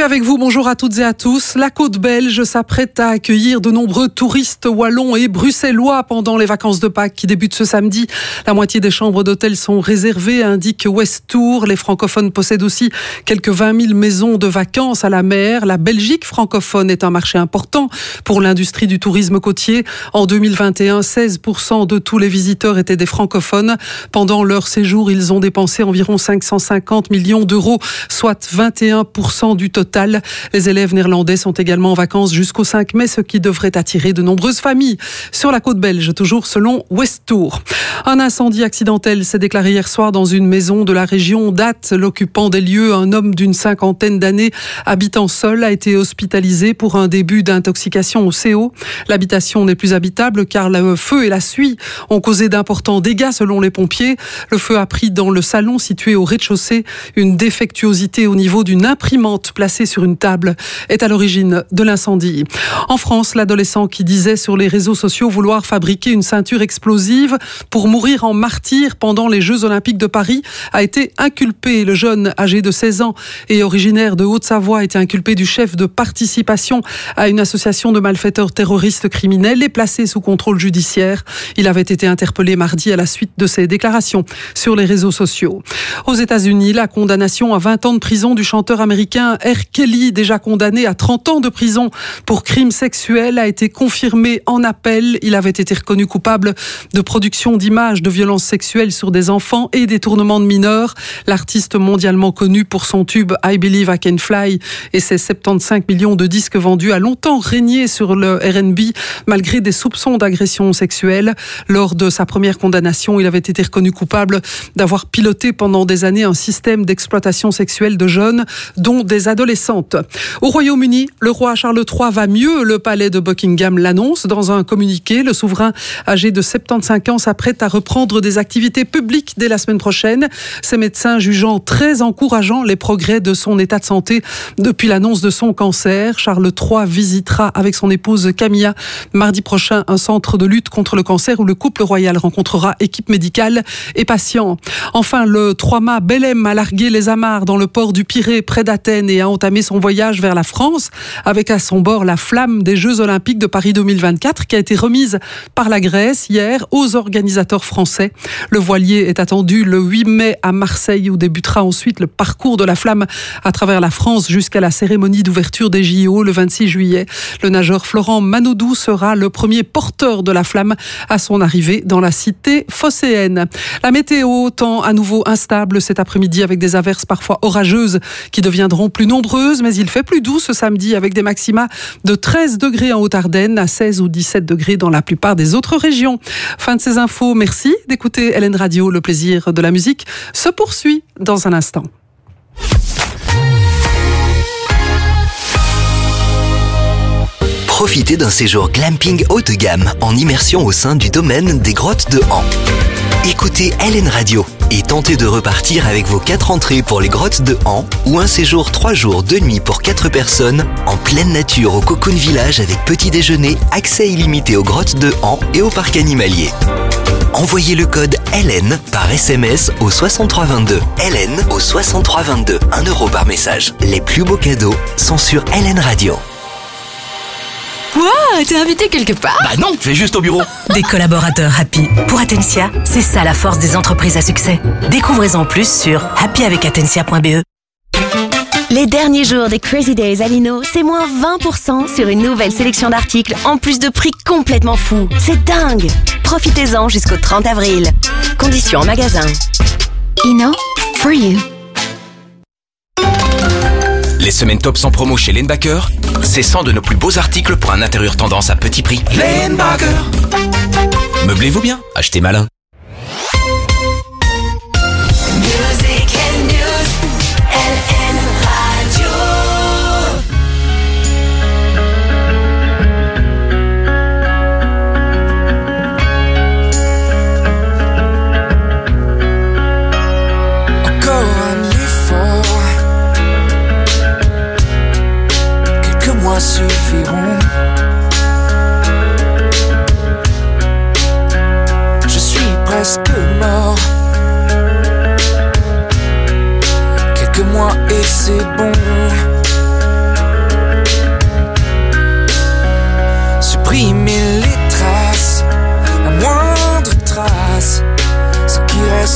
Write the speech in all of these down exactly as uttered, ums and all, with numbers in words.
fait avec vous. Bonjour à toutes et à tous. La côte belge s'apprête à accueillir de nombreux touristes wallons et bruxellois pendant les vacances de Pâques qui débutent ce samedi. La moitié des chambres d'hôtel sont réservées, indique Westour. Les francophones possèdent aussi quelques vingt mille maisons de vacances à la mer. La Belgique francophone est un marché important pour l'industrie du tourisme côtier. En deux mille vingt et un, seize pour cent de tous les visiteurs étaient des francophones. Pendant leur séjour, ils ont dépensé environ cinq cent cinquante millions d'euros, soit vingt et un pour cent du total. Les élèves néerlandais sont également en vacances jusqu'au cinq mai, ce qui devrait attirer de nombreuses familles sur la côte belge, toujours selon Westour. Un incendie accidentel s'est déclaré hier soir dans une maison de la région d'Ath. L'occupant des lieux, un homme d'une cinquantaine d'années, habitant seul, a été hospitalisé pour un début d'intoxication au C O. L'habitation n'est plus habitable car le feu et la suie ont causé d'importants dégâts selon les pompiers. Le feu a pris dans le salon situé au rez-de-chaussée. Une défectuosité au niveau d'une imprimante placée sur une table est à l'origine de l'incendie. En France, l'adolescent qui disait sur les réseaux sociaux vouloir fabriquer une ceinture explosive pour mourir en martyr pendant les Jeux Olympiques de Paris a été inculpé. Le jeune, âgé de seize ans et originaire de Haute-Savoie, a été inculpé du chef de participation à une association de malfaiteurs terroristes criminels et placé sous contrôle judiciaire. Il avait été interpellé mardi à la suite de ses déclarations sur les réseaux sociaux. Aux États-Unis, la condamnation à vingt ans de prison du chanteur américain R. Kelly, déjà condamné à trente ans de prison pour crimes sexuels, a été confirmée en appel. Il avait été reconnu coupable de production d'images de violences sexuelles sur des enfants et détournement de mineurs. L'artiste mondialement connu pour son tube I Believe I Can Fly et ses soixante-quinze millions de disques vendus a longtemps régné sur le R and B malgré des soupçons d'agression sexuelle. Lors de sa première condamnation, il avait été reconnu coupable d'avoir piloté pendant des années un système d'exploitation sexuelle de jeunes, dont des adolescentes. Au Royaume-Uni, le roi Charles trois va mieux. Le palais de Buckingham l'annonce. Dans un communiqué, le souverain âgé de soixante-quinze ans s'apprête à reprendre des activités publiques dès la semaine prochaine. Ses médecins jugeant très encourageant les progrès de son état de santé depuis l'annonce de son cancer. Charles trois visitera avec son épouse Camilla mardi prochain un centre de lutte contre le cancer où le couple royal rencontrera équipe médicale et patients. Enfin, le trois-mâts Belém a largué les amarres dans le port du Pirée près d'Athènes et a entamé son voyage vers la France avec à son bord la flamme des Jeux Olympiques de Paris deux mille vingt-quatre qui a été remise par la Grèce hier aux organisateurs français. Le voilier est attendu le huit mai à Marseille où débutera ensuite le parcours de la flamme à travers la France jusqu'à la cérémonie d'ouverture des J O le vingt-six juillet. Le nageur Florent Manodou sera le premier porteur de la flamme à son arrivée dans la cité phocéenne. La météo, temps à nouveau instable cet après-midi avec des averses parfois orageuses qui deviendront plus nombreuses, mais il fait plus doux ce samedi avec des maxima de treize degrés en Haute-Ardenne à seize ou dix-sept degrés dans la plupart des autres régions. Fin de ces infos, merci d'écouter L N Radio. Le plaisir de la musique se poursuit dans un instant. Profitez d'un séjour glamping haut de gamme en immersion au sein du domaine des grottes de Han. Écoutez L N Radio et tentez de repartir avec vos quatre entrées pour les grottes de Han ou un séjour trois jours, deux nuits pour quatre personnes en pleine nature au Cocoon Village avec petit déjeuner, accès illimité aux grottes de Han et au parc animalier. Envoyez le code L N par S M S au soixante-trois vingt-deux. L N au soixante-trois vingt-deux. un euro par message. Les plus beaux cadeaux sont sur L N Radio. Quoi ? T'es invité quelque part ? Bah non, je vais juste au bureau. Des collaborateurs happy. Pour Atensia, c'est ça la force des entreprises à succès. Découvrez-en plus sur happy avec atensia point b e. Les derniers jours des Crazy Days à Lino, c'est moins vingt pour cent sur une nouvelle sélection d'articles, en plus de prix complètement fous. C'est dingue! Profitez-en jusqu'au trente avril. Conditions en magasin. Ino, for you. Les semaines top sans promo chez Lane-Backer, c'est cent de nos plus beaux articles pour un intérieur tendance à petit prix. Lane-Backer. Meublez-vous bien, achetez malin. Music and news, L N Radio. Encore un effort, quelques mois suffiront. Je suis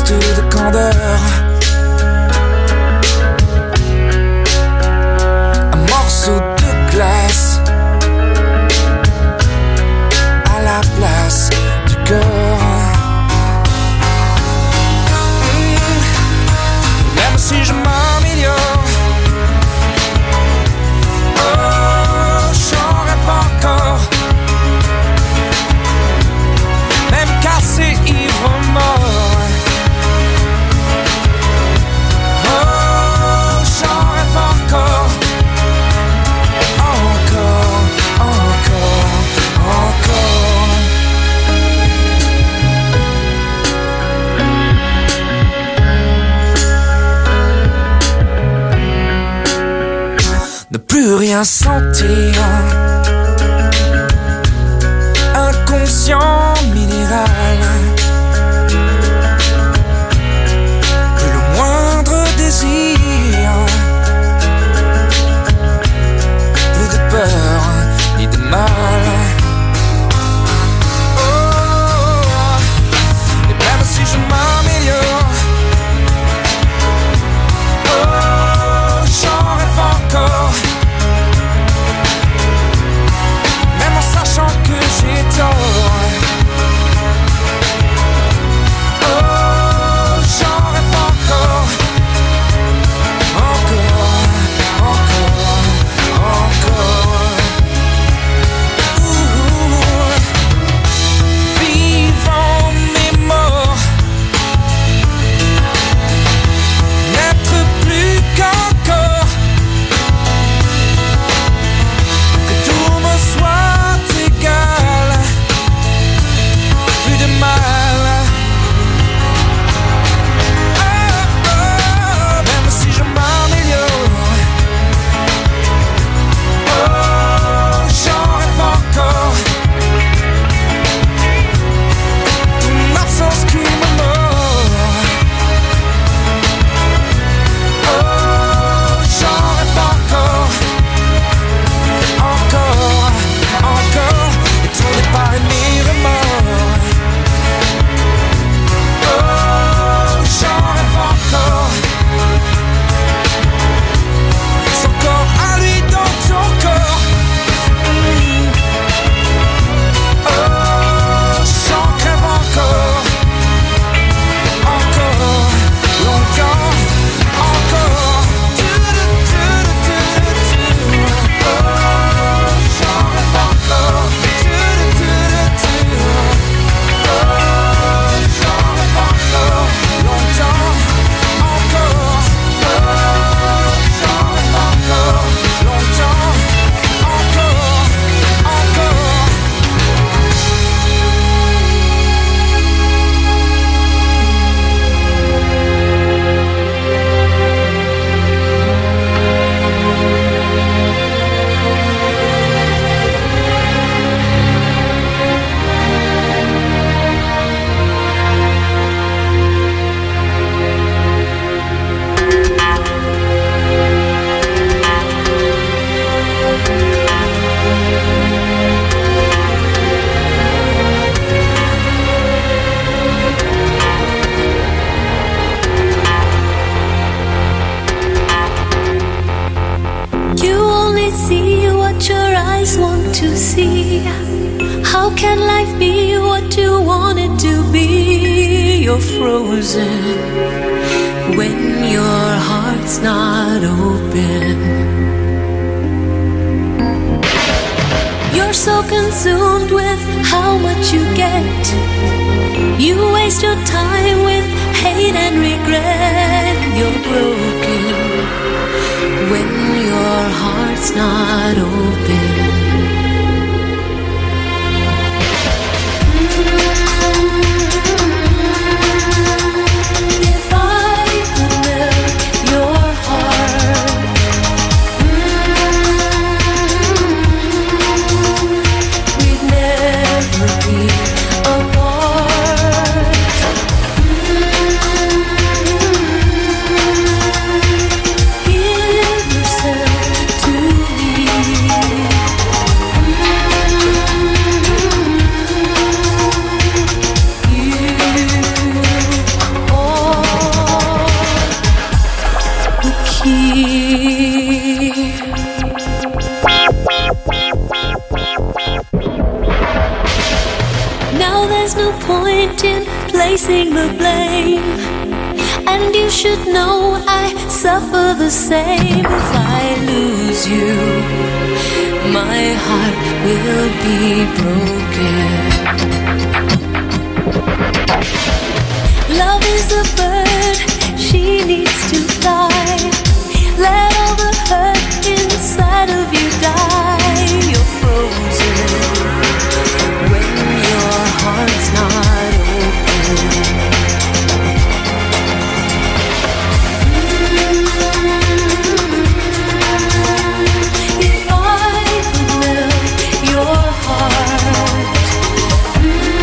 geste de candeur. Un morceau de glace à la place du cœur. Mmh. Même si je m'améliore, oh, j'en rêve encore. Même cassé, ivre, mort. Oh, j'en rêve encore. Encore, encore, encore. Ne plus rien sentir. Inconscient minéral. Plus le moindre désir. Plus de peur ni de mal. Oh, et même si je m'améliore, oh, j'en rêve encore. Même en sachant que j'ai tort. Oh, j'en rêve encore. Encore, encore, encore. Ouh. Vivant mais mort. N'être plus qu'encore. Que tout me soit égal. Plus de mal. Oh, oh, même si je m'améliore, oh, j'en rêve encore. Ton absence qui me mord. Oh, j'en rêve encore. Encore, encore. Et ton départ et mes remords. Oh, j'en rêve encore. Son corps à lui dans ton corps. Mm. Oh, j'en crève encore. Encore, longtemps, encore. Tu-du-tu-du-tu-du-tu. Oh, j'en rêve encore. Tu-du-tu-du-tu. Oh, j'en rêve encore. Longtemps, encore. Oh, j'en rêve encore. Longtemps, encore, encore. You only see what your eyes want to see. How can life be what you want it to be? You're frozen when your heart's not open. You're so consumed with how much you get. You waste your time with hate and regret. You're broken when your heart's not open. If I could melt your heart, we'd never be apart. Give yourself to me. Now there's no point in placing the blame. And you should know I suffer the same. If I lose you, my heart will be broken. Love is a bird, she needs to fly. Let all the hurt inside of you die. You're frozen when your heart's not open. If I could melt your heart,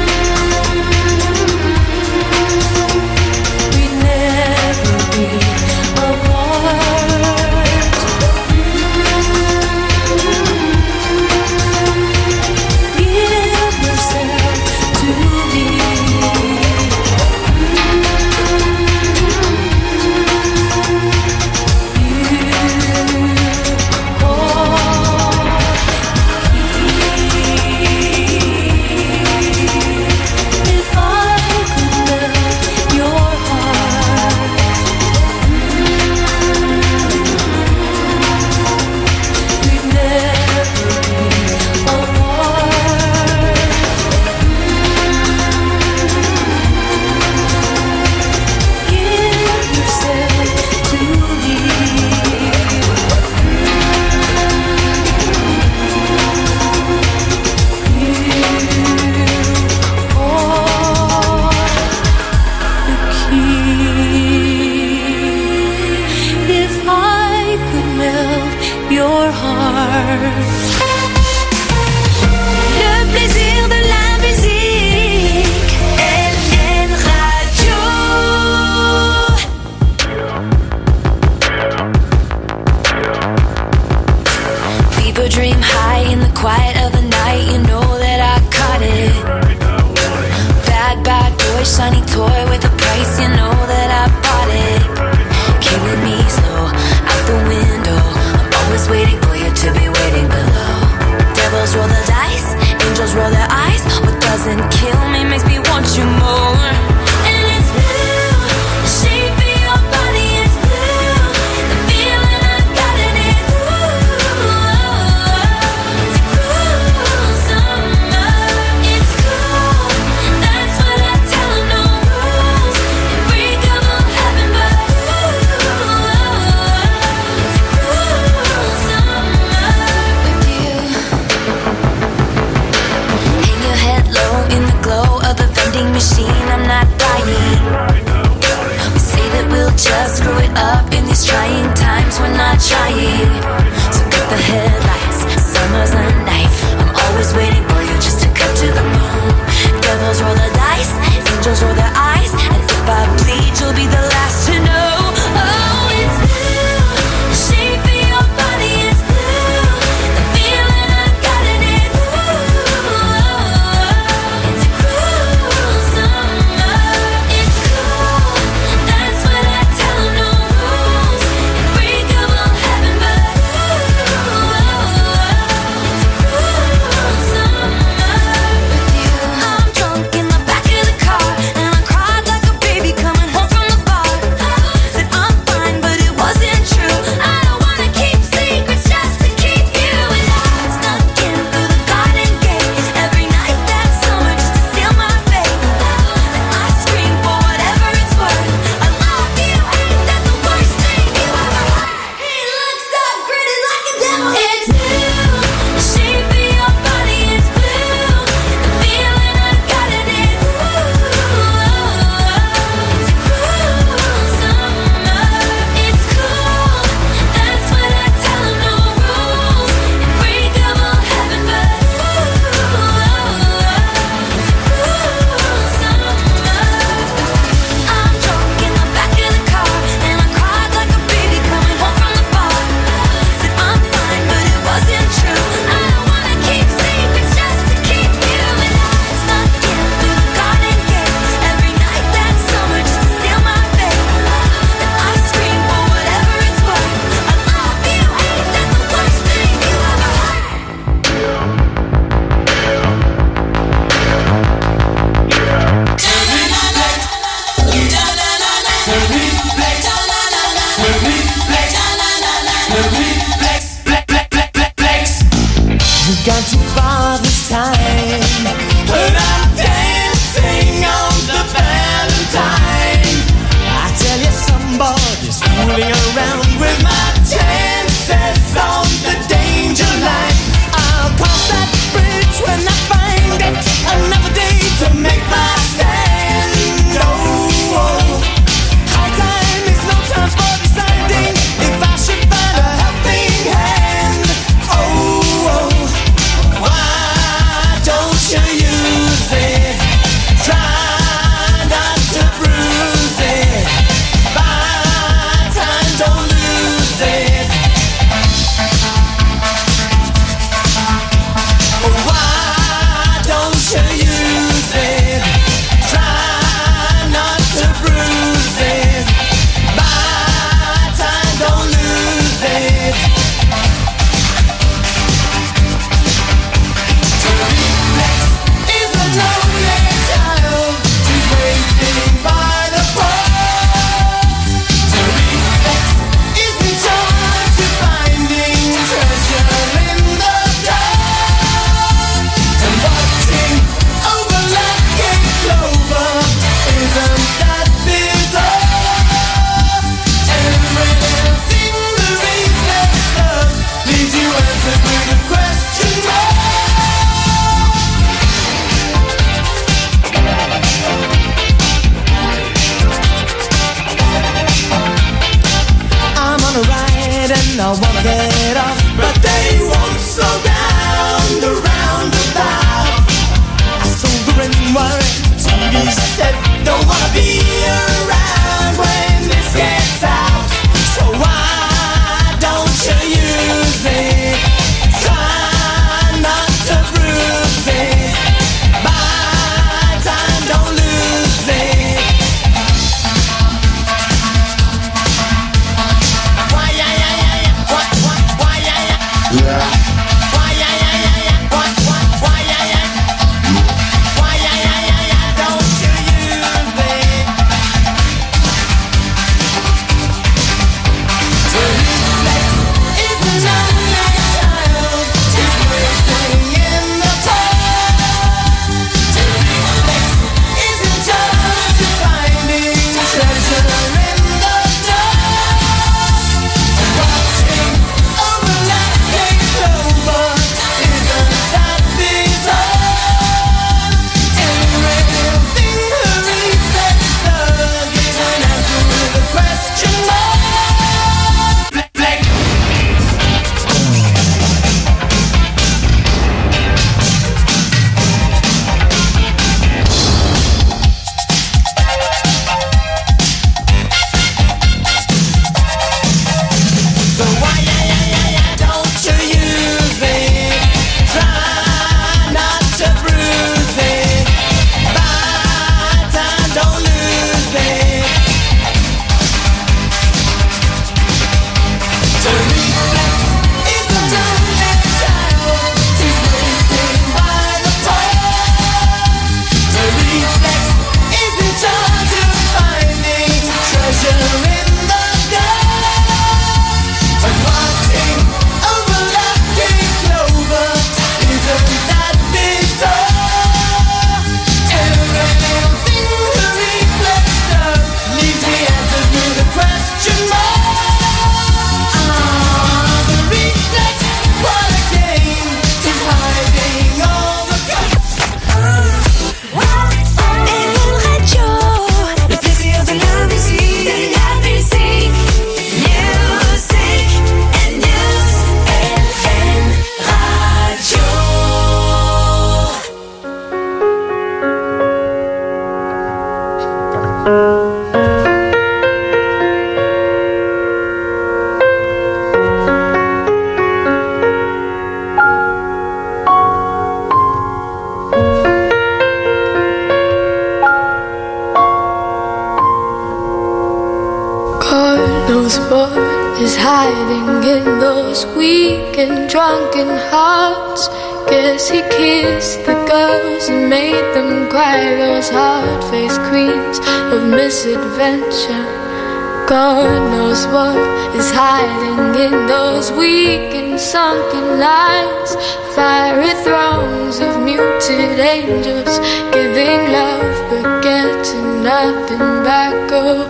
hiding in those weak and drunken hearts. Guess he kissed the girls and made them cry, those hard-faced queens of misadventure. God knows what is hiding in those weak and sunken lines. Fiery throngs of muted angels, giving love but getting nothing back. Oh,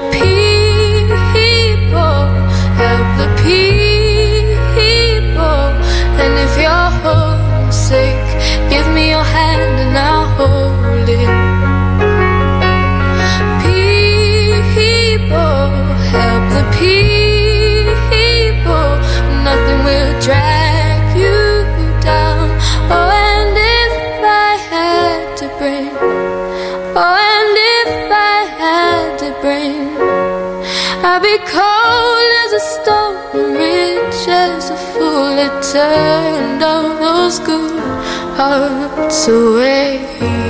people, help the people. And if you're homesick, give me your hand and I'll hold it. Help the people, nothing will drag you down. Oh, and if I had to bring, oh, and if I had to bring, I'd be cold as a stone and rich as a fool. It turned all those good hearts away.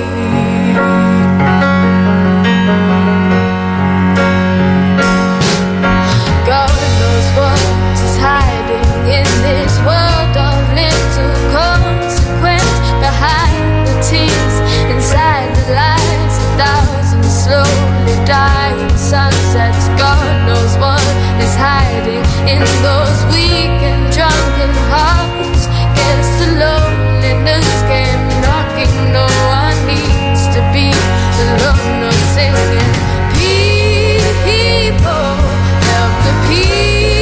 In this world of little consequence, behind the tears, inside the lies, a thousand slowly dying sunsets. God knows what is hiding in those weak and drunken hearts. Guess the loneliness came knocking. No one needs to be alone or singing. People, help the people.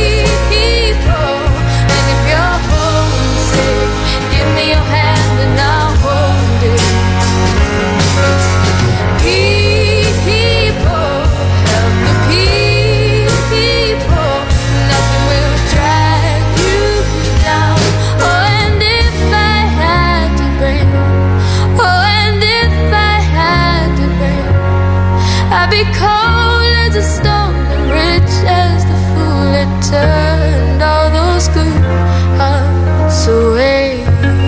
I'd be cold as a stone and rich as the fool. It turned all those good hearts away.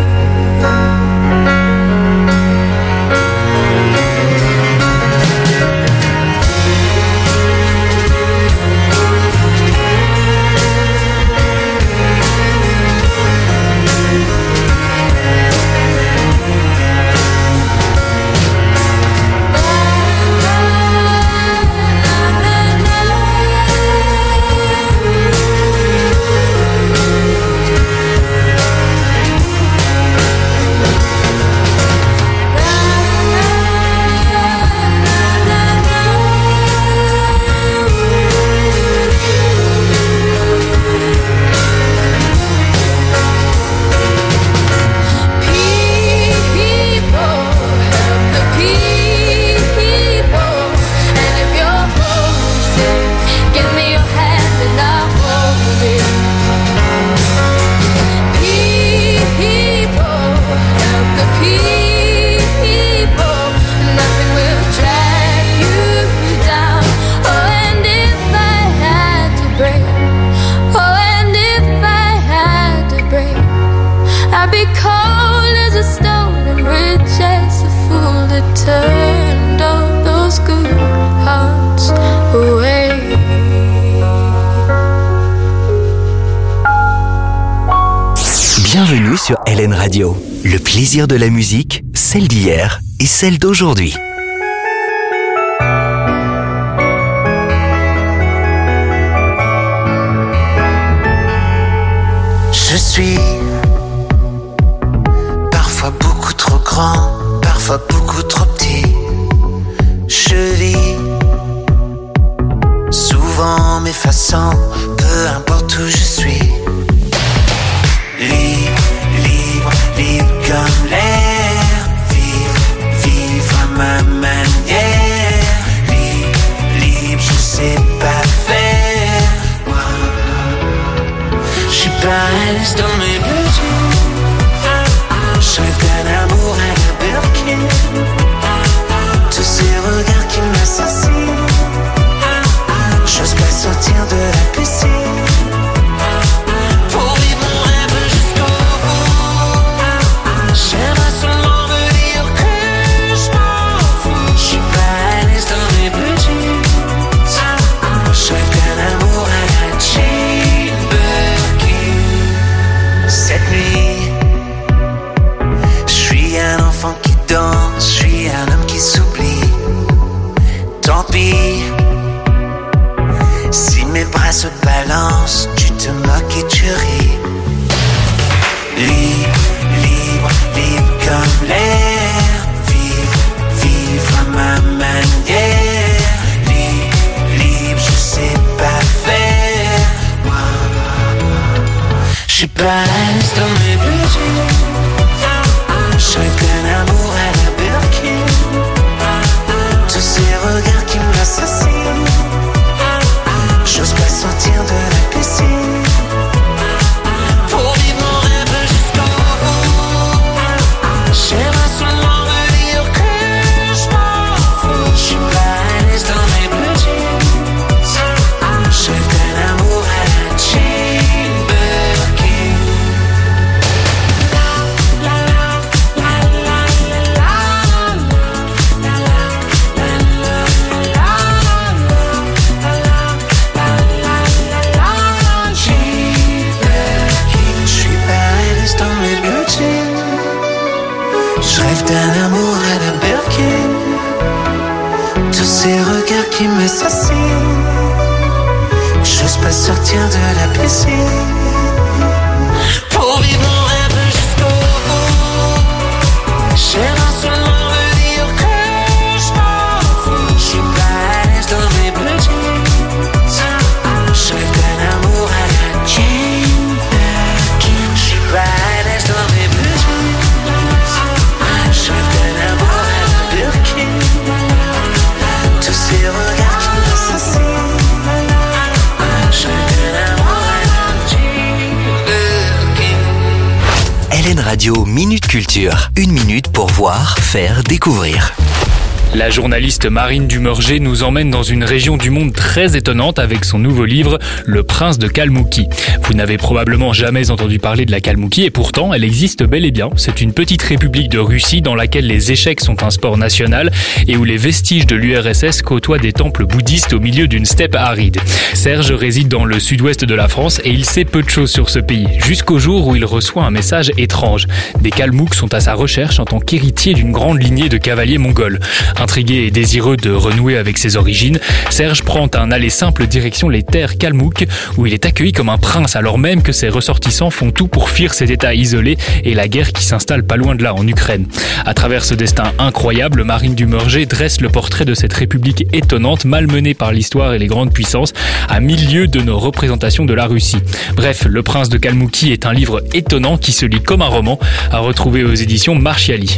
Bienvenue sur L N Radio. Le plaisir de la musique, celle d'hier et celle d'aujourd'hui. Je suis parfois beaucoup trop grand, parfois beaucoup trop petit. Je vis souvent m'effaçant, peu importe où je suis. Libre, libre, libre comme l'air. Vivre, vivre à ma manière. Libre, libre, je sais pas faire. Je suis pas à l'aise dans mes besoins. Je rêve d'un amour à la Birkin. Tous ces regards qui m'assassinent. J'ose pas sortir de la piscine. ça se balance, tu te moques et tu ris. Libre, libre, libre comme l'air. Vivre, vivre à ma manière. Libre, libre, je sais pas faire. Moi, j'suis pas à l'aise dans mes budgets. J'rêve d'un amour à la Birkin. Tous ces regards qui m'assassinent. J'ose pas sortir de la piscine. Pour vivre mon rêve jusqu'au bout. J'aimerais seulement me dire que j'm'en fous. J'suis pas à l'aise dans mes blue jeans. J'rêve d'un amour à la Jane Birkin. Je rêve d'un amour à la Birkin. Tous ces regards qui m'assassinent. J'ose pas sortir de la piscine. Pour vivre mon rêve jusqu'au bout. J'aimerais seulement me dire que j'm'en fous. J'suis pas à l'aise dans mes blue jeans. Je rêve d'un amour à la Jane Birkin. J'suis pas à l'aise dans mes blue jeans. Je rêve d'un amour à la Birkin. Tous ces regards qui m'assassinent. Je rêve d'un amour à la Jane Birkin. L N Radio Minute Culture. Une minute pour voir, faire, découvrir. La journaliste Marine Dumerger nous emmène dans une région du monde très étonnante avec son nouveau livre « Le prince de Kalmoukie ». Vous n'avez probablement jamais entendu parler de la Kalmoukie et pourtant elle existe bel et bien. C'est une petite république de Russie dans laquelle les échecs sont un sport national et où les vestiges de l'U R S S côtoient des temples bouddhistes au milieu d'une steppe aride. Serge réside dans le sud-ouest de la France et il sait peu de choses sur ce pays, jusqu'au jour où il reçoit un message étrange. Des Kalmouks sont à sa recherche en tant qu'héritier d'une grande lignée de cavaliers mongols. Intrigué et désireux de renouer avec ses origines, Serge prend un aller simple direction les terres kalmouks où il est accueilli comme un prince alors même que ses ressortissants font tout pour fuir cet état isolé et la guerre qui s'installe pas loin de là en Ukraine. À travers ce destin incroyable, Marine Dumerger dresse le portrait de cette république étonnante malmenée par l'histoire et les grandes puissances à mille lieues de nos représentations de la Russie. Bref, Le prince de Kalmoukie est un livre étonnant qui se lit comme un roman à retrouver aux éditions Marchiali.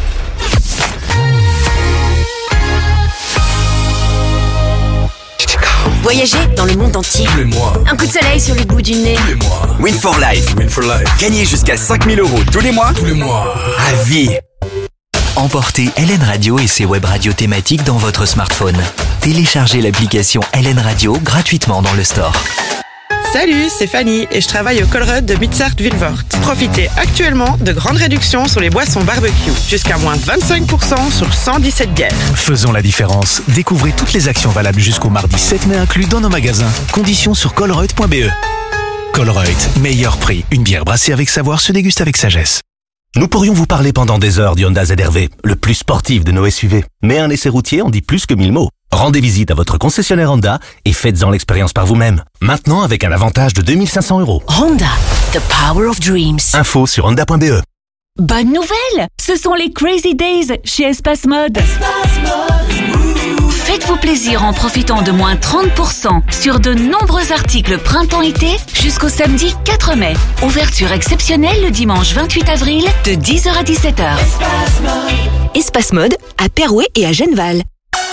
Voyager dans le monde entier. Tous les mois. Un coup de soleil sur le bout du nez. Tous les mois. Win for Life. Win for Life. Gagnez jusqu'à cinq mille euros tous les mois. Tous les mois. À vie. Emportez L N Radio et ses web radios thématiques dans votre smartphone. Téléchargez l'application L N Radio gratuitement dans le store. Salut, c'est Fanny et je travaille au Colruyt de Mitzart-Vilvoort. Profitez actuellement de grandes réductions sur les boissons barbecue. Jusqu'à moins vingt-cinq pour cent sur cent dix-sept bières. Faisons la différence. Découvrez toutes les actions valables jusqu'au mardi sept mai inclus dans nos magasins. Conditions sur colruyt point b e. Colruyt, meilleur prix. Une bière brassée avec savoir se déguste avec sagesse. Nous pourrions vous parler pendant des heures du Honda Z R V, le plus sportif de nos S U V. Mais un essai routier en dit plus que mille mots. Rendez visite à votre concessionnaire Honda et faites-en l'expérience par vous-même. Maintenant avec un avantage de deux mille cinq cents euros. Honda, the power of dreams. Info sur honda point b e. Bonne nouvelle! Ce sont les Crazy Days chez Espace Mode. Faites-vous plaisir en profitant de moins trente pour cent sur de nombreux articles printemps-été jusqu'au samedi quatre mai. Ouverture exceptionnelle le dimanche vingt-huit avril de dix heures à dix-sept heures. Espace Mode, Espace Mode à Perouet et à Genneval.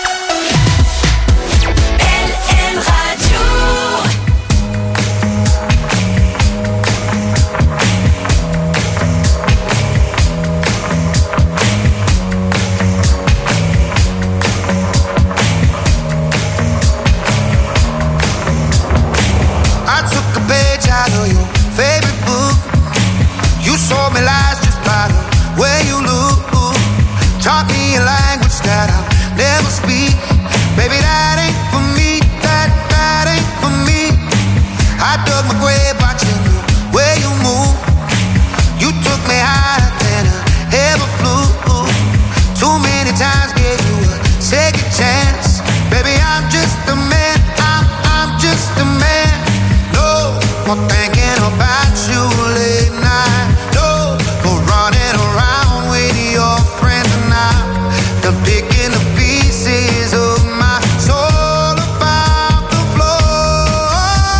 Taught me a language that I'll never speak. Baby, that ain't for me, that, that ain't for me. I dug my grave watching the way you move. You took me higher than I ever flew. Too many times gave you a second chance. Baby, I'm just a man, I'm, I'm just a man. more thinking about you late night. No more running around with your friends now. They're picking the pieces of my soul about the floor.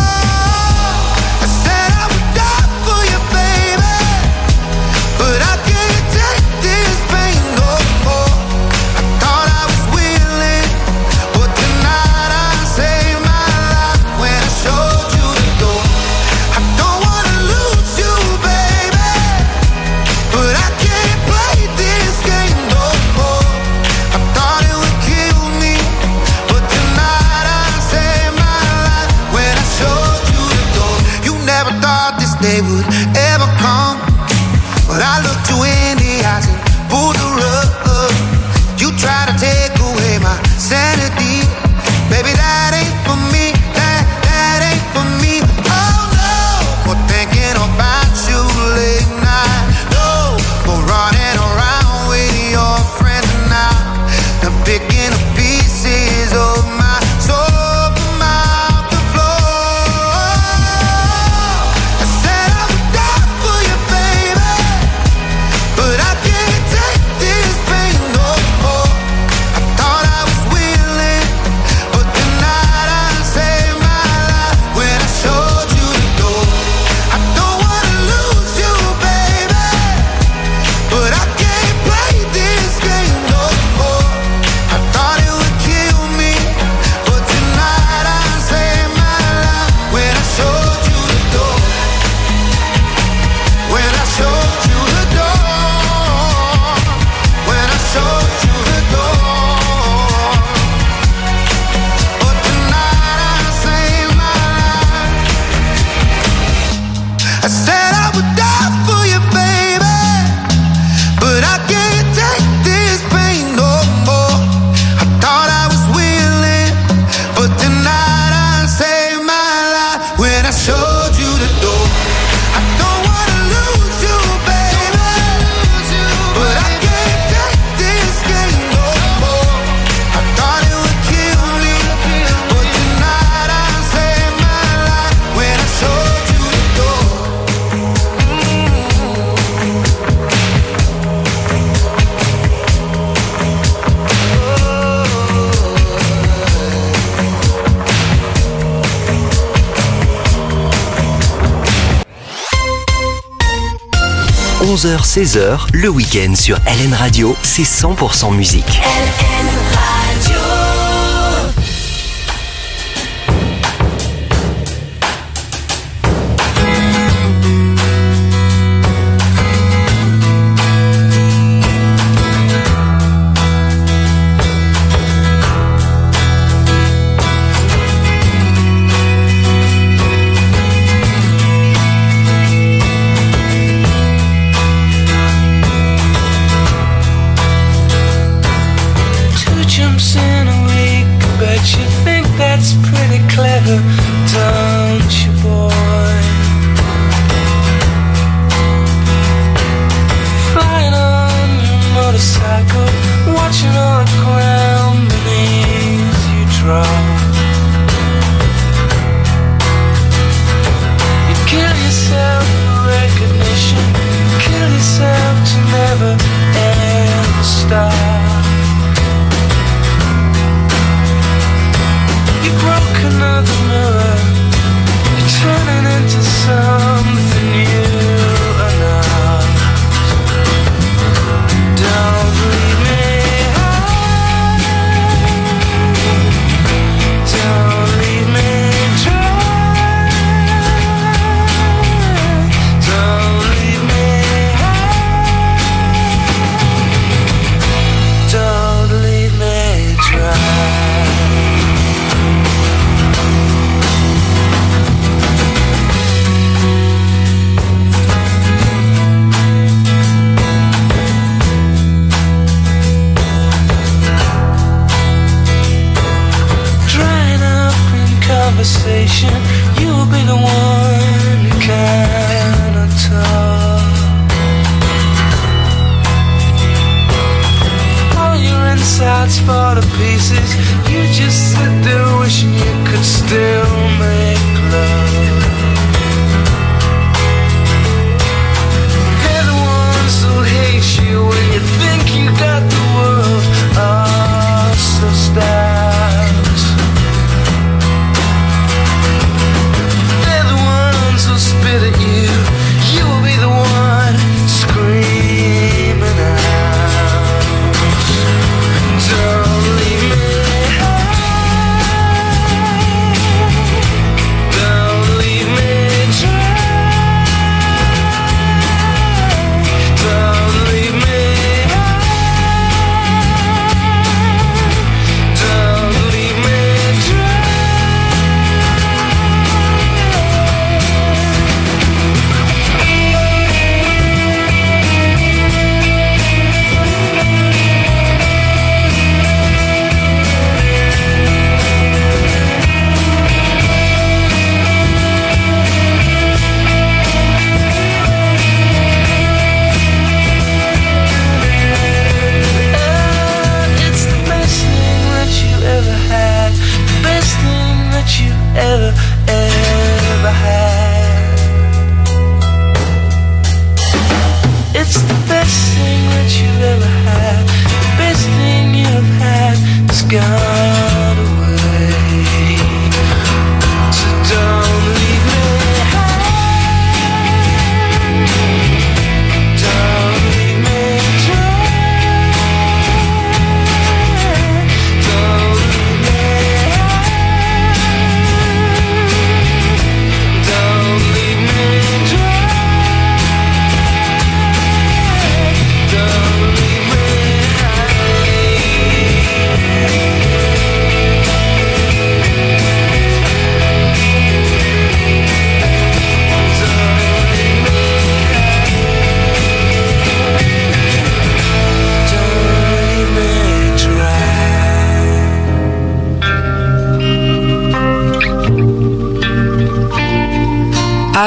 I said I would die for you, baby, but I can't take this pain no more. I thought I was willing, but tonight I saved my life when I showed you the door. I don't wanna lose you, baby, but I can't play this game no more. I thought it would kill me, but tonight I saved my life when I showed you the door. You never thought this day would ever come, but I looked you in the eyes and pulled the rug. You try to take away my sanity, baby, that ain't for me, that, that ain't for me. Oh no, more thinking about you late night. No, more running around with your friends now. I'm picking up pieces of my soul from out the floor. I said I would die for you, baby, but I can't take this pain no more. I thought I was willing, but tonight I saved my life when I showed you the door. I don't wanna lose you, baby, but I can't play this game no more. I thought it would kill me, but tonight I saved my life when I showed you the door. When I showed you the door. When I showed you the door. But tonight I saved my life. I said I would die for you, baby, but I can't take this pain no more. I thought I was willing, but tonight I saved my life when I showed you the door. I don't wanna lose you, baby, but I can't take this game no more. I thought it would kill me, but tonight I saved my life when I showed you the door. onze heures seize heures, le week-end sur L N Radio, c'est cent pour cent musique. L N Radio. Two jumps in a week, bet you think that's pretty clever, don't you, boy? Flying on your motorcycle, watching all the ground beneath you drop. You kill yourself for recognition, kill yourself to never ever stop. You broke another mirror, you're turning into something new enough. Don't leave me high, don't leave me dry, don't leave me high, don't leave me dry. Drying up in conversation, you'll be the one who cannot talk. All your insides fall to pieces, you just sit there wishing you could still make love.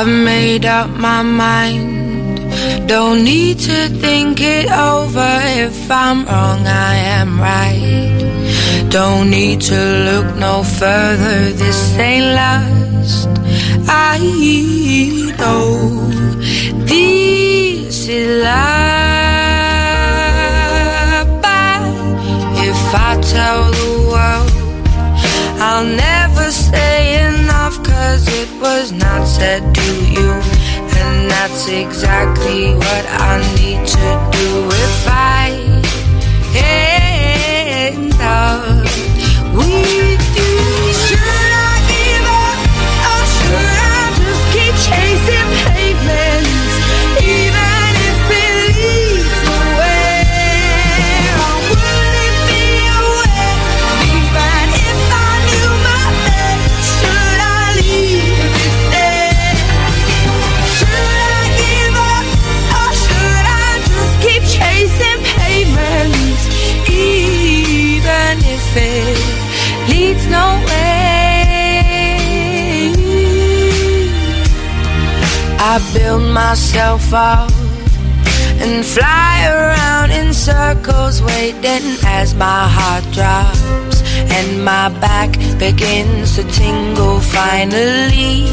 I've made up my mind. Don't need to think it over. If I'm wrong, I am right. Don't need to look no further. This ain't last. I know this is love. But if I tell the world, I'll never say enough, 'cause it was not said to you. And that's exactly what I need to do if I end up with you. Should I give up, or should I just keep chasing pavements, even if it leads nowhere? Or would it be a waste, even if I knew my best? Should I leave it there? Should I give up, or should I just keep chasing pavements, even if it leads nowhere? I build myself up and fly around in circles, waiting as my heart drops and my back begins to tingle. Finally,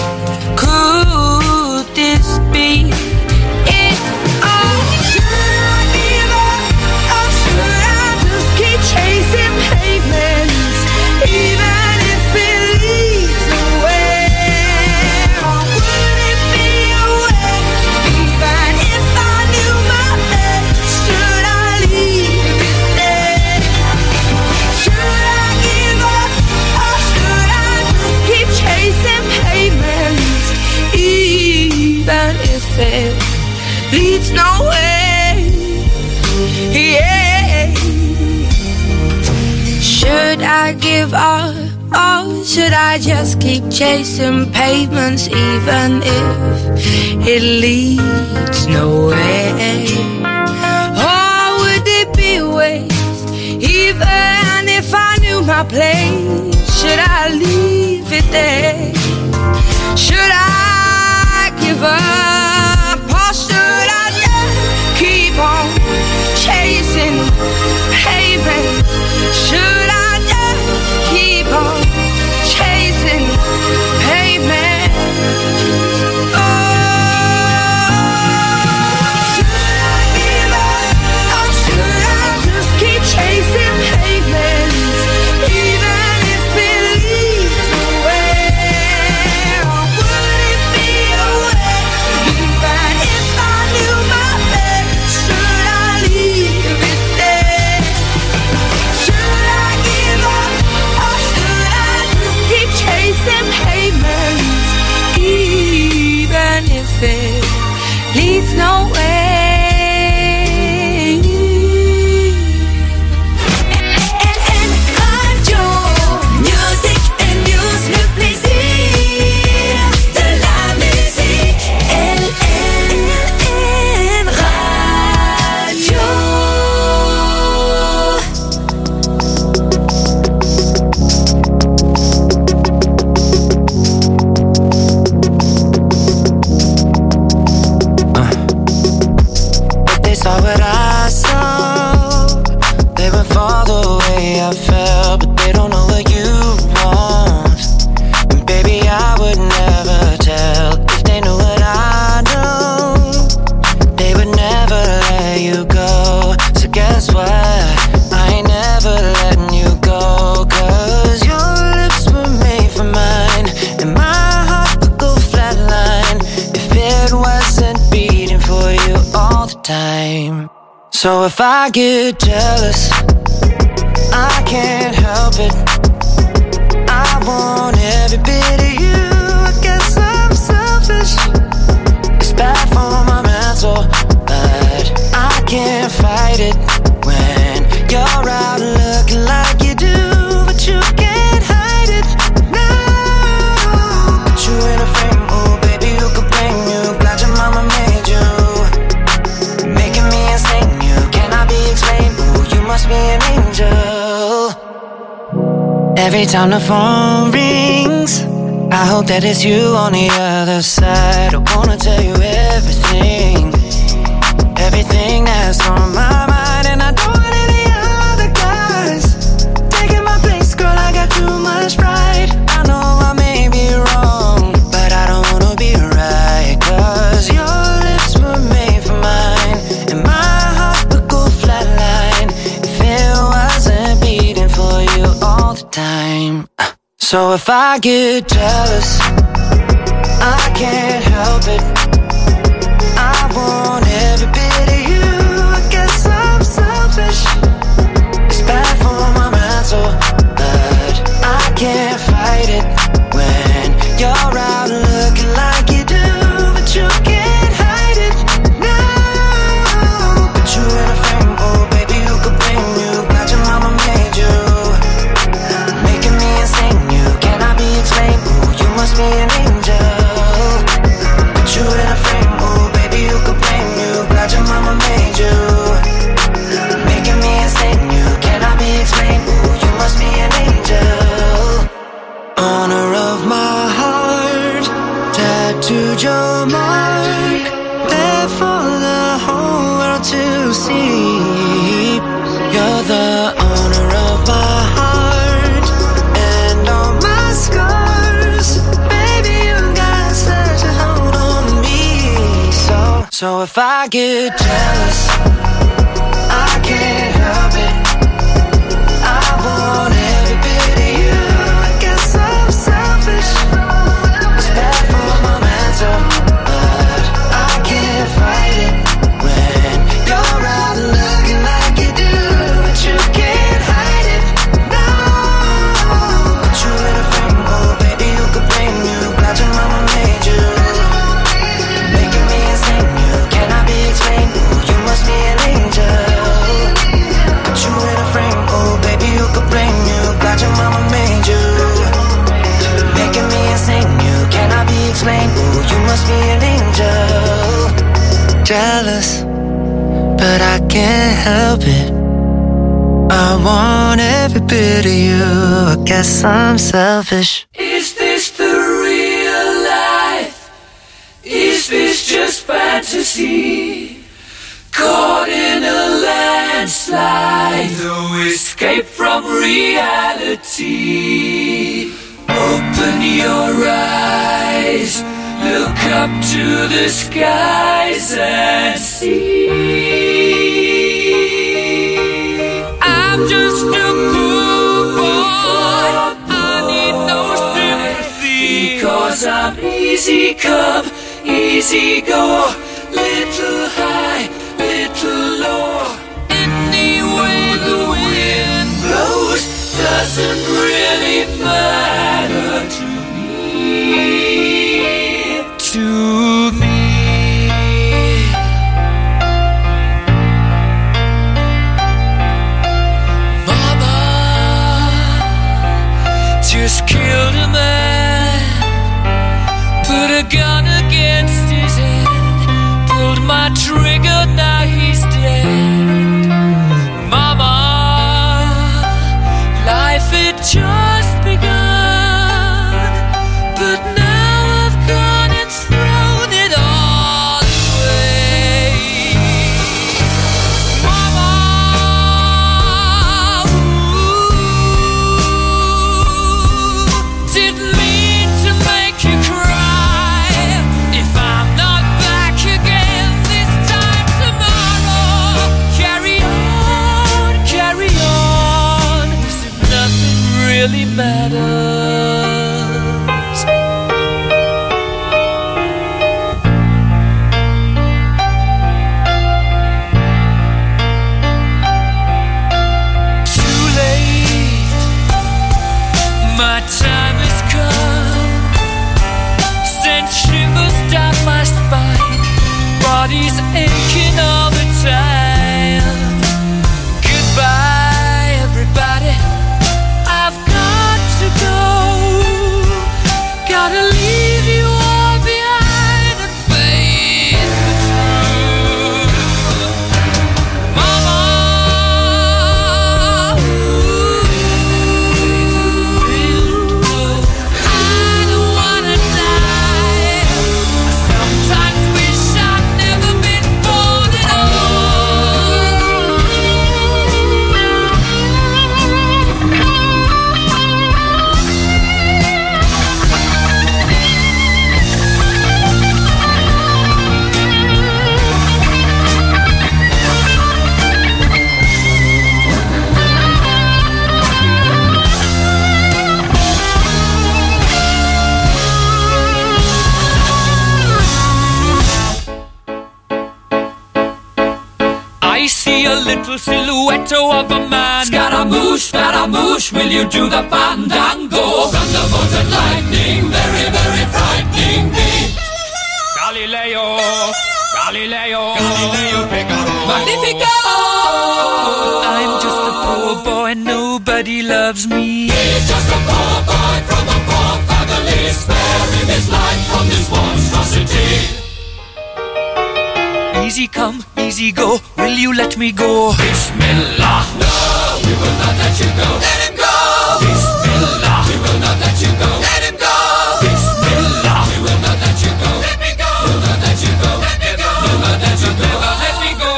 could this be it? Oh, should I give up, or should I just keep chasing pavements, even if it leads nowhere? Or would it be a waste, even if I knew my best? Should I leave it there? Should I give up, or should I just keep chasing pavements, even if it leads nowhere? Yeah. Should I give up, or should I just keep chasing pavements, even if it leads nowhere? Or would it be a waste, even if I knew my place? Should I leave it there? Should I give up, or should I just keep on chasing pavements? Should I just keep on chasing pavements? Oh, should I give up, or should I just keep chasing pavements, even if it leads nowhere? Or would it be a waste, even if I knew my best? Should I leave it there? Should I give up, or should I just keep chasing pavements, even if it leads nowhere? Radio, musique et news, le plaisir de la musique. L N Radio. They saw what I saw. They would fall the way I felt, but they don't know what you want. And baby, I would never tell if they knew what I know. They would never let you go. So guess what? I ain't never letting you go. 'Cause your lips were made for mine, and my heart would go flatline if it wasn't beating for you all the time. So if I get jealous, I can't help it. I want every bit of you. I guess I'm selfish. It's bad for my mental, but I can't fight it when you're out looking like you do, but you can't hide it. No, put you in a frame, oh baby, who could blame you? Glad your mama made you, making me insane. You cannot be explained. Oh, you must be an angel. Every time the phone rings, I hope that it's you on the other side. I wanna tell you everything, everything that's on my mind. And I don't want any other guys taking my place, girl, I got too much pride. I know I may be wrong, but I don't wanna be right. Cause your lips were made for mine, and my heart would go flatline if it wasn't beating for you all the time. So if I get jealous, I can't help it. I want every bit of you. I guess I'm selfish. It's bad for my mental, but I can't fight it when you're out looking like you do. But you can't hide it, no. Put you in a frame, oh baby, who could blame you? Glad your mama made you, making me insane. You cannot be explained, ooh, you must be an angel. Put you in a frame, oh baby, who could blame you? Glad your mama made you, making me insane. You cannot be explained, ooh, you must be an angel. Honor of my heart, tattooed your mark, there for the whole world to see. You're the owner of my heart and all my scars. Baby, you got such a hold on me. So, so if I get jealous, I can't help it. I want every bit of you. I guess I'm selfish. It's bad for my mental, but I can't fight it when you're out looking like you do. But you can't hide it, no. Put you in a frame, oh baby, who could blame you? Glad your mama made you, making me insane. You cannot be explained, ooh, you must be an angel. Put you in a frame, oh baby, who could blame you? Glad your mama made you, making me insane. You cannot be explained, ooh, you must be an angel. Jealous, but I can't help it. I want every bit of you. I guess I'm selfish. Is this the real life? Is this just fantasy? Caught in a landslide, no escape from reality. Open your eyes, look up to the skies and see. I'm just a poor boy, I need no sympathy, because I'm easy come, easy go, little high, little low. Any way the wind blows doesn't really matter to me, to me. Just killed a man, put a gun against his head, pulled my trigger, now he's dead. Mama, life had just begun, but now I've gone and thrown it all away. Mama, didn't mean to make you cry. If I'm not back again this time tomorrow, carry on, carry on, as if nothing really matters. Too late, my time has come, sent shivers down my spine, body's aching all the time. Goodbye, everybody, I've got to go. little silhouette of a man. Scaramouche, Scaramouche, will you do the fandango? Thunderbolt and lightning, very, very frightening me. Galileo, Galileo, Galileo Figaro. Magnifico! I'm just a poor boy, nobody loves me. He's just a poor boy from a poor family, sparing his life from this monstrosity. Easy come, easy go, will you let me go? Bismillah, no, we will not let you go. Let him go! Bismillah, we will not let you go. Let him go! Bismillah, we will not let you go. Let me go! We'll not let you go. Let me go! We'll not let you go. Let me go!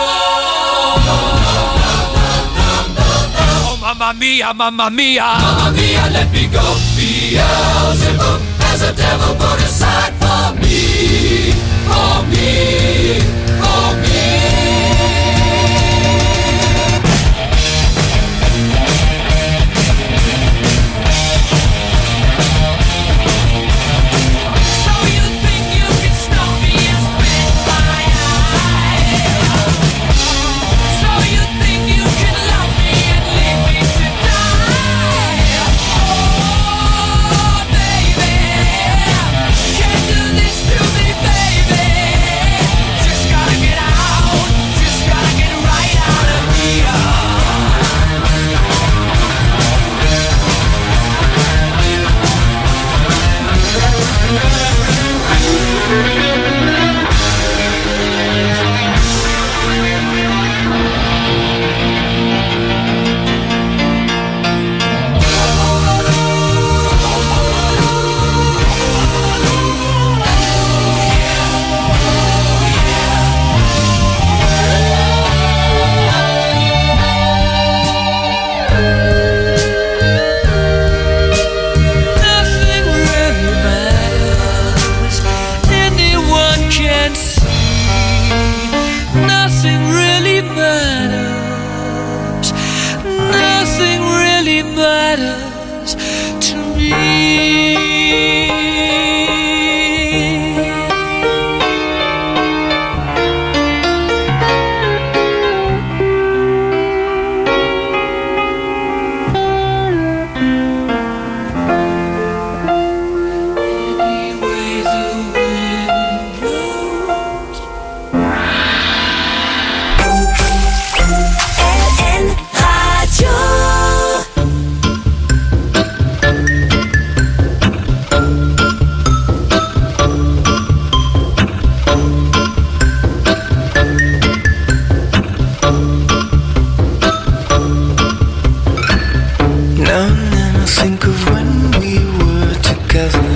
Oh, mamma mia, mamma mia, mamma mia, let me go. Beelzebub has a devil put aside for me, for me, for me. So you think you can stop me and spit my eye? So you think you can love me and leave me to die? Oh, baby, can't do this to me, baby. Just gotta get out, just gotta get right out of here. Nothing really matters, anyone can see. Nothing really matters, nothing really matters to me. Anyway, the wind blows. L N Radio. Now and then I think of when we were together,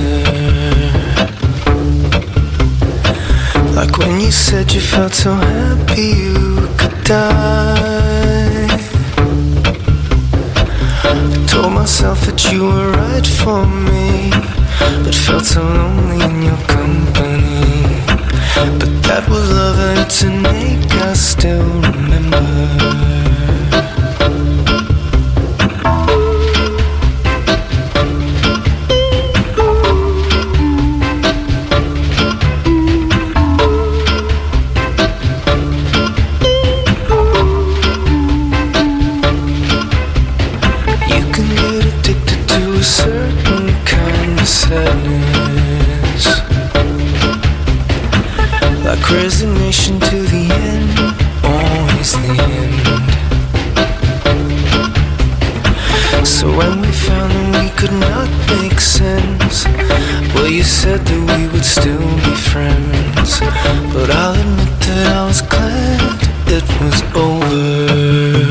like when you said you felt so happy you could die. I told myself that you were right for me, but felt so lonely in your company. But that was love and it's an ache I still remember. You can get addicted to a certain kind of sadness, like resignation to the end, always the end. So when we found that we could not make sense, well, you said that we would still be friends. But I'll admit that I was glad it was over.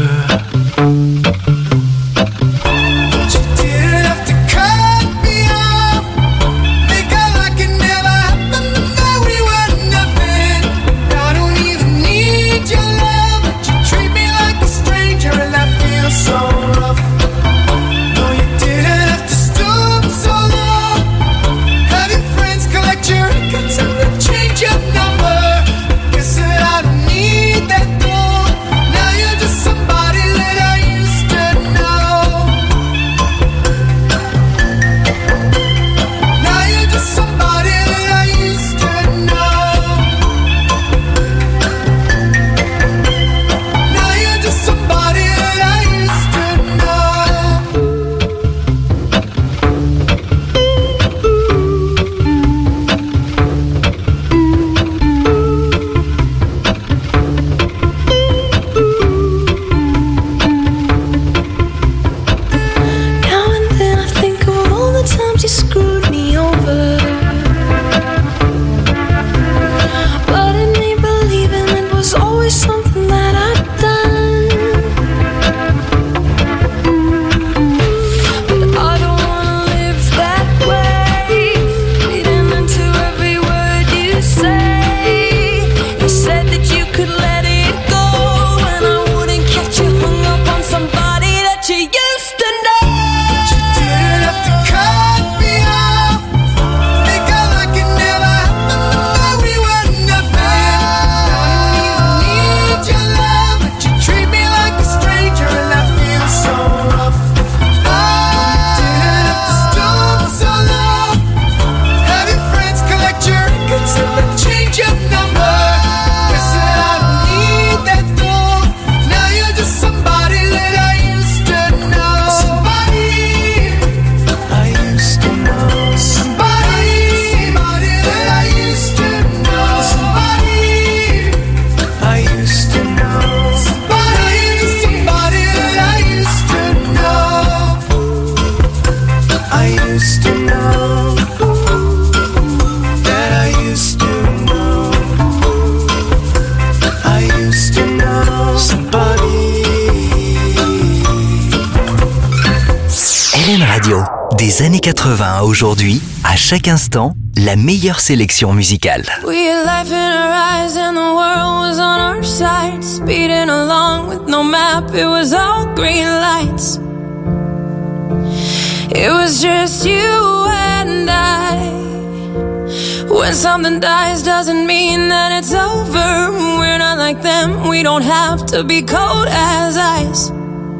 You didn't have to cut me off, make out like it never happened, and that we were nothing. I don't even need your love, but you treat me like a stranger, and that feels so rough. No, you didn't have to stoop so low, have your friends collect your records and then change your number. Guess that I don't need that though. Now you're just somebody Radio. Des années quatre-vingts à aujourd'hui, à chaque instant, la meilleure sélection musicale. We had life in our eyes and the world was on our side. Speeding along with no map, it was all green lights. It was just you and I. When something dies doesn't mean that it's over. We're not like them, we don't have to be cold as ice.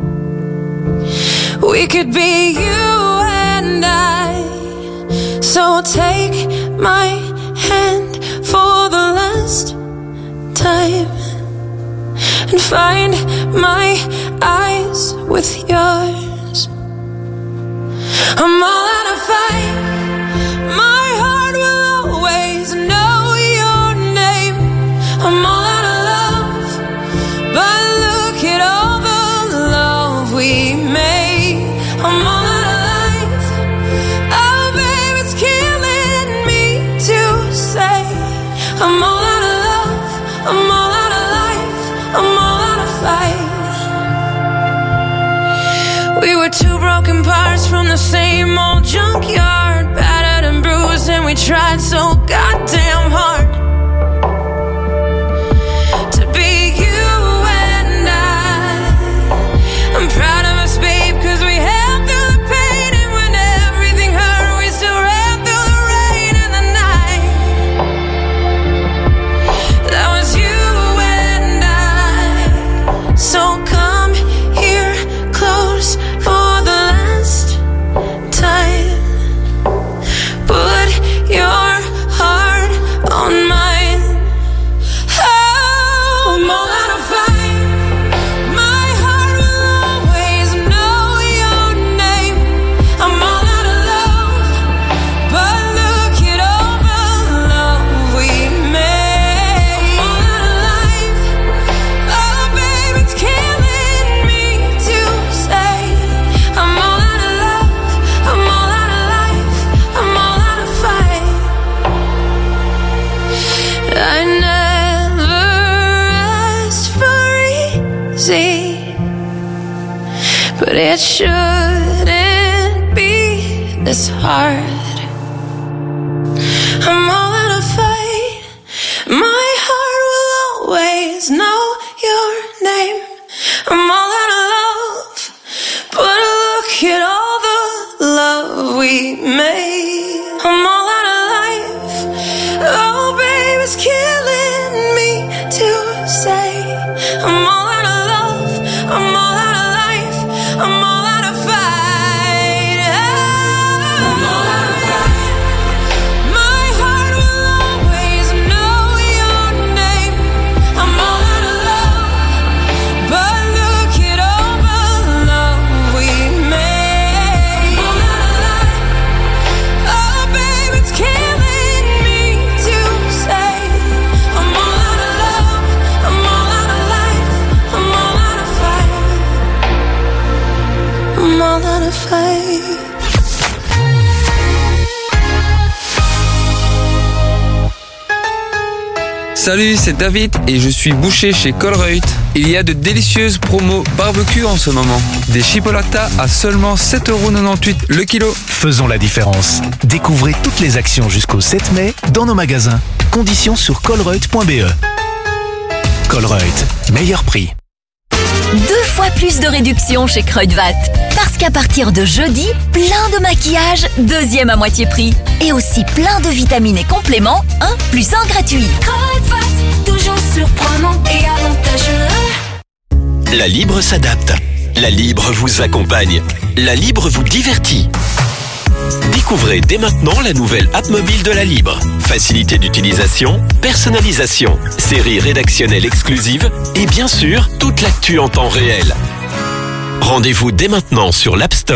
We could be you and I. So take my hand for the last time and find my eyes with yours. I'm all out of fight. My heart will always know your name. I'm all out of love, but look at all the love we made. I'm all out of life. Oh, babe, it's killing me to say. I'm all out of love. I'm all out of life. I'm all out of fight. We were two broken parts from the same old junkyard, battered and bruised, and we tried so goddamn hard to be you and I. I'm proud of us, babe, cause we held through the pain, and when everything hurt, we still ran through the rain and the night. That was you and I. So come here close for the last time. Put your heart on mine. Oh, I'm all out of fight. My heart will always know your name. I'm all out of love, but look at all the love we made. I'm all out of life. Oh, babe, it's killing me to say. I'm all out of love. I'm all out of life. I'm all out of fight. I never asked for easy, but it shouldn't be this hard. I'm all out of fight. My heart will always know your name. I'm all out of love, but look at all the love we made. I'm all out of life. Oh, babe, it's killing me to say. I'm all out of love. I'm all out of life. I'm all out of fight. I'm all out of fight. My heart will always know your name. I'm all out of love, but look at all the love we made. I'm all out of life. Oh, babe, it's killing me to say. I'm all out of love. I'm all out of life. I'm all out of fight. I'm all out of fight. Salut, c'est David et je suis boucher chez Colruyt. Il y a de délicieuses promos barbecue en ce moment. Des chipolatas à seulement sept euros quatre-vingt-dix-huit le kilo. Faisons la différence. Découvrez toutes les actions jusqu'au sept mai dans nos magasins. Conditions sur colruyt point b e. Colruyt, meilleur prix. Deux fois plus de réduction chez Kruidvat. Parce qu'à partir de jeudi, plein de maquillage, deuxième à moitié prix. Et aussi plein de vitamines et compléments, un plus un gratuit. Kruidvat, toujours surprenant et avantageux. La Libre s'adapte. La Libre vous accompagne. La Libre vous divertit. Découvrez dès maintenant la nouvelle app mobile de la Libre. Facilité d'utilisation, personnalisation, séries rédactionnelles exclusives et bien sûr, toute l'actu en temps réel. Rendez-vous dès maintenant sur l'App Store